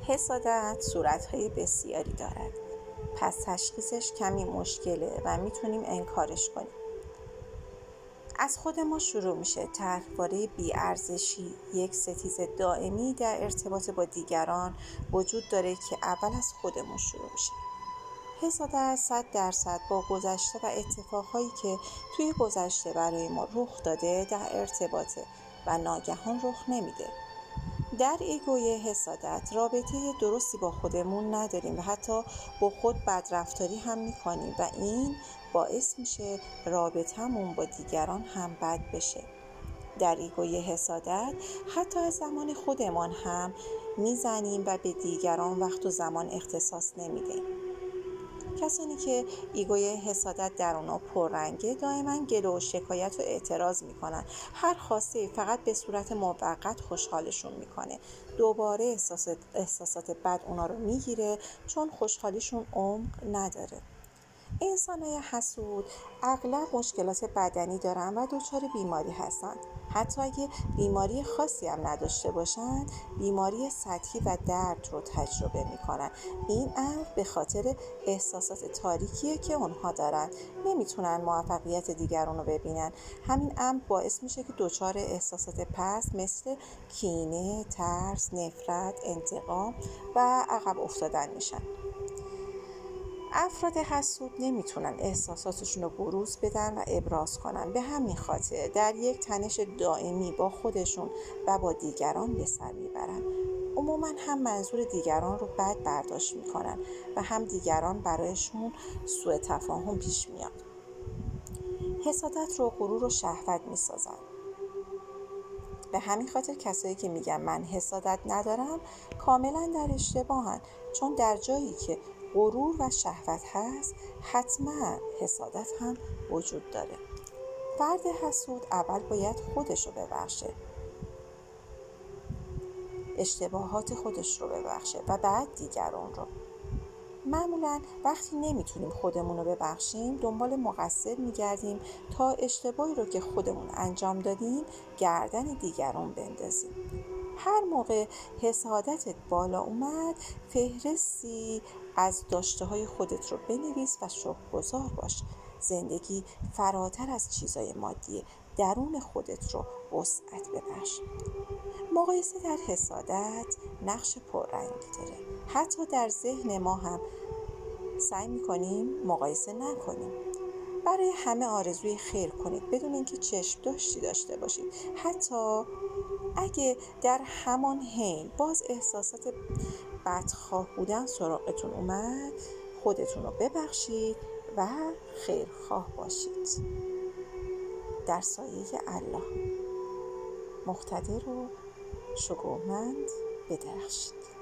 حسادت صورت‌های بسیاری دارد، پس تشخیصش کمی مشکله و میتونیم انکارش کنیم. از خود ما شروع میشه. طرحواره بی‌ارزشی یک ستیز دائمی در ارتباط با دیگران وجود داره که اول از خودمون شروع میشه. حسادت 100% با گذشته و اتفاقهایی که توی گذشته برای ما رخ داده در ارتباطه و ناگهان رخ نمیده. در ایگوی حسادت رابطه درستی با خودمون نداریم و حتی با خود بدرفتاری هم میکنیم و این باعث میشه رابطمون با دیگران هم بد بشه. در ایگوی حسادت حتی از زمان خودمان هم میزنیم و به دیگران وقت و زمان اختصاص نمیدیم. کسانی که ایگوی حسادت در اونا پررنگه دائما گله و شکایت و اعتراض میکنن. هر خواسته فقط به صورت موقت خوشحالشون میکنه. دوباره احساسات بد اونا رو میگیره چون خوشحالیشون عمق نداره. انسان‌های حسود اغلب مشکلات بدنی دارن و دچار بیماری هستند. حتی اگه بیماری خاصی هم نداشته باشن، بیماری سطحی و درد رو تجربه میکنن. این امر به خاطر احساسات تاریکیه که اونها دارن. نمیتونن موفقیت دیگران رو ببینن. همین امر باعث میشه که دچار احساسات پست مثل کینه، ترس، نفرت، انتقام و عقب افتادن میشن. افراد حسود نمیتونن احساساتشون رو بروز بدن و ابراز کنن. به همین خاطر در یک تنش دائمی با خودشون و با دیگران به سر میبرن. عموما هم منظور دیگران رو بد برداشت میکنن و هم دیگران برایشون سوء تفاهم پیش میاد. حسادت رو غرور و شهوت میسازن. به همین خاطر کسایی که میگن من حسادت ندارم کاملا در اشتباهن، چون در جایی که غرور و شهوت هست حتما حسادت هم وجود داره. فرد حسود اول باید خودش رو ببخشه، اشتباهات خودش رو ببخشه و بعد دیگران رو. معمولا وقتی نمیتونیم خودمون رو ببخشیم دنبال مقصر میگردیم تا اشتباهی رو که خودمون انجام دادیم گردن دیگران بندازیم. هر موقع حسادتت بالا اومد فهرستی از داشته‌های خودت رو بنویس و شکرگزار باش. زندگی فراتر از چیزای مادیه. درون خودت رو وسعت ببخش. مقایسه در حسادت نقش پررنگی داره. حتی در ذهن ما هم سعی می‌کنیم مقایسه نکنیم. برای همه آرزوی خیر کنید بدون اینکه چشم داشتی داشته باشید. حتی اگه در همان حین باز احساسات بدخواه بودن سراغتون اومد، خودتون رو ببخشید و خیرخواه باشید. در سایه الله مقتدر و شکوهمند بدرخشید.